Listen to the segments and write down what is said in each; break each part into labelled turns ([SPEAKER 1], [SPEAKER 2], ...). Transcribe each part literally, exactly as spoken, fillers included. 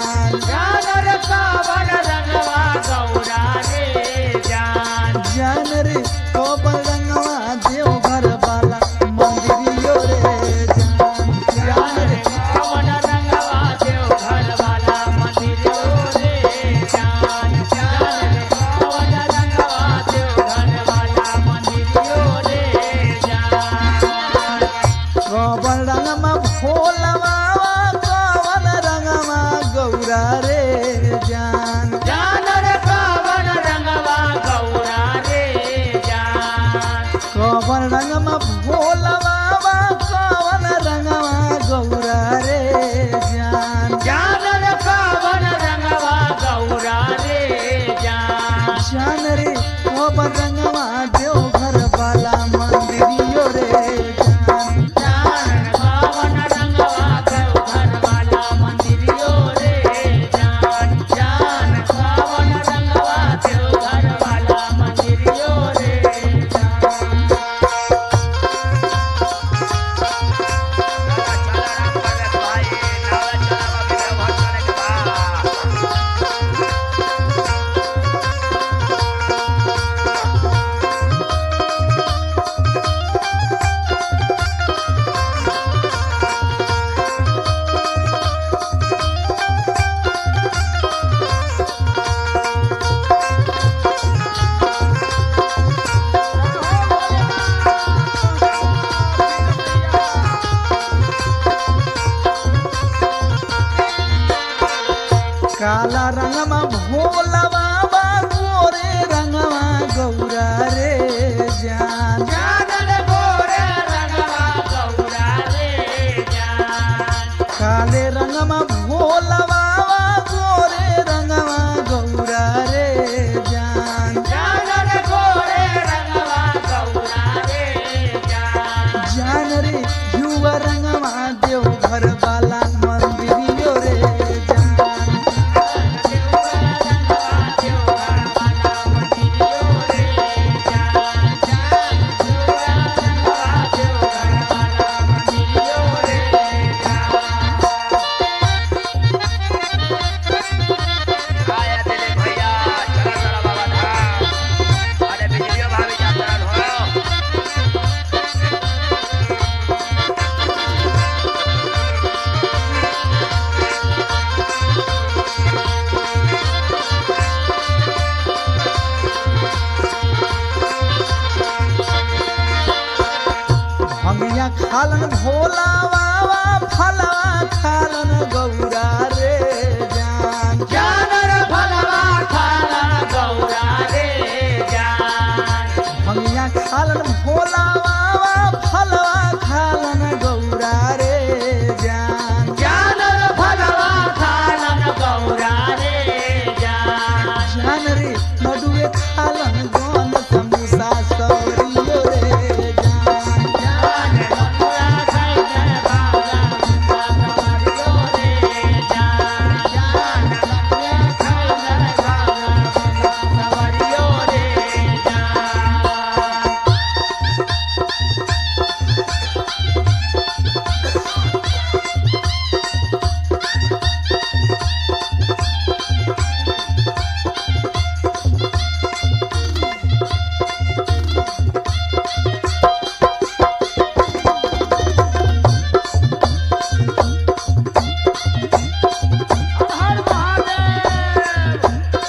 [SPEAKER 1] जान
[SPEAKER 2] जान रे कवन रंगवा गौरा रे जान
[SPEAKER 1] जान रे कवन रंगवा देवघर वाला मंदिरियो रे जान
[SPEAKER 2] जान रे कवन रंगवा देवघर वाला मंदिरियो रे जान जान रे कवन रंगवा देवघर वाला मंदिरियो रे जान
[SPEAKER 1] कवन रंगमा भोलवा कवन रंगमा गौरा रे जान
[SPEAKER 2] जान रे कवन रंगवा गौरा रे जान
[SPEAKER 1] कवन रंगमा भोलवा कवन रंगमा गौरा रे जान
[SPEAKER 2] जान रे कवन रंगवा गौरा रे जान
[SPEAKER 1] जान रे कवन रंगमा देवघर वाला मंदिरियो रे जान
[SPEAKER 2] जान कवन रंगवा देवघर वाला मंदिरियो रे जान जान कवन रंगवा देवघर वाला मंदिरियो रे जान
[SPEAKER 1] काला रंगमा भोलवा गोरे रंगमा गौरा रे जान
[SPEAKER 2] जान रे गोरे रंगवा गौरा रे जान
[SPEAKER 1] काले रंगमा भोलवा गोरे रंगमा गौरा रे जान
[SPEAKER 2] जान रे गोरे रंगवा गौरा रे जान
[SPEAKER 1] जान रे युवा रंगमा देवघर वाला मंदिरियो रे जान भंगिया खालन भोलावा फलवा खालन गौरा रे जान
[SPEAKER 2] जान रे भलवा खाला गौरा रे जान
[SPEAKER 1] भंगिया खालन भोलावा फलवा खालन गौरा रे जान
[SPEAKER 2] जान रे भलवा खाला गौरा रे जान
[SPEAKER 1] जान रे लडुए खालन गन समोसा सवरियो रे जान
[SPEAKER 2] जान मथुरा खाई जय बाबा सवरियो रे जान जान मथुरा खाई जय बाबा सवरियो रे जान हर महादेव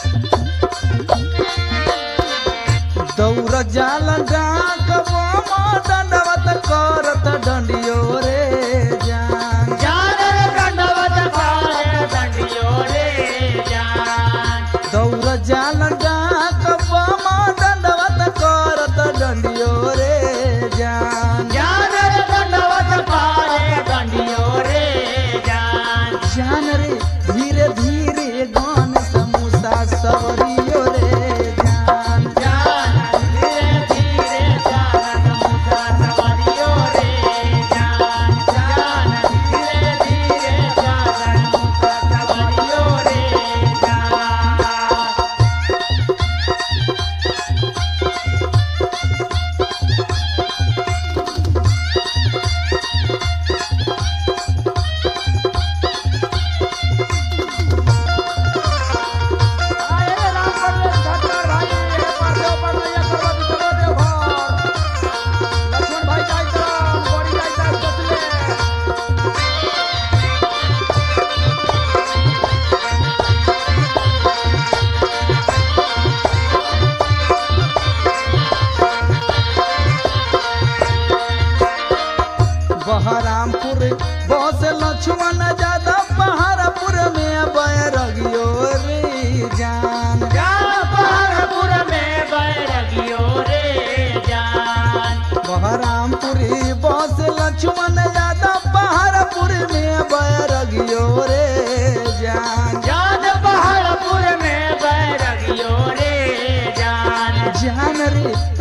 [SPEAKER 1] दौड़ जाल डाक बम दंडवत करत डंडियो रे जान
[SPEAKER 2] जान रे दंडवत करे दंडियो रे जान
[SPEAKER 1] दौड़ जाल डाक बम दंडवत करत डंडियो रे जान
[SPEAKER 2] जान रे दंडवत करे दंडियो रे जान
[SPEAKER 1] जान रे धीरे धीरे गन समोसा सवरियो रे जान
[SPEAKER 2] जान धीरे धीरे जान मुसा सवरियो रे जान जान धीरे धीरे जान मुसा सवरियो रे जान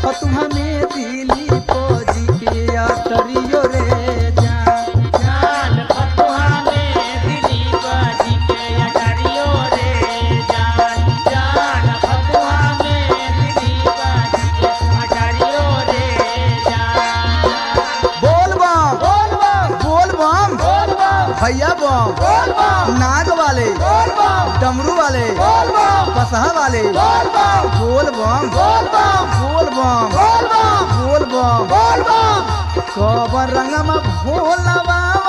[SPEAKER 1] फतुहा में दिली पोजी के अटरियो रे जान
[SPEAKER 2] जान फतुहा में दिलीप जी के अटरियो रे जान जान फतुहा में दिलीप जी के अटरियो रे जान
[SPEAKER 1] बोल बम
[SPEAKER 2] बोल बम
[SPEAKER 1] बोल बम
[SPEAKER 2] बोल बम
[SPEAKER 1] भैया बम
[SPEAKER 2] बोल बम
[SPEAKER 1] नाग वाले
[SPEAKER 2] बोल बम
[SPEAKER 1] डमरू वाले
[SPEAKER 2] बोल बम
[SPEAKER 1] बसहा वाले
[SPEAKER 2] बोल बम
[SPEAKER 1] बोल बम
[SPEAKER 2] बोल बम
[SPEAKER 1] बोल बम
[SPEAKER 2] बोल बम
[SPEAKER 1] बोल बम
[SPEAKER 2] बोल बम
[SPEAKER 1] कबर रंग में भोला बाबा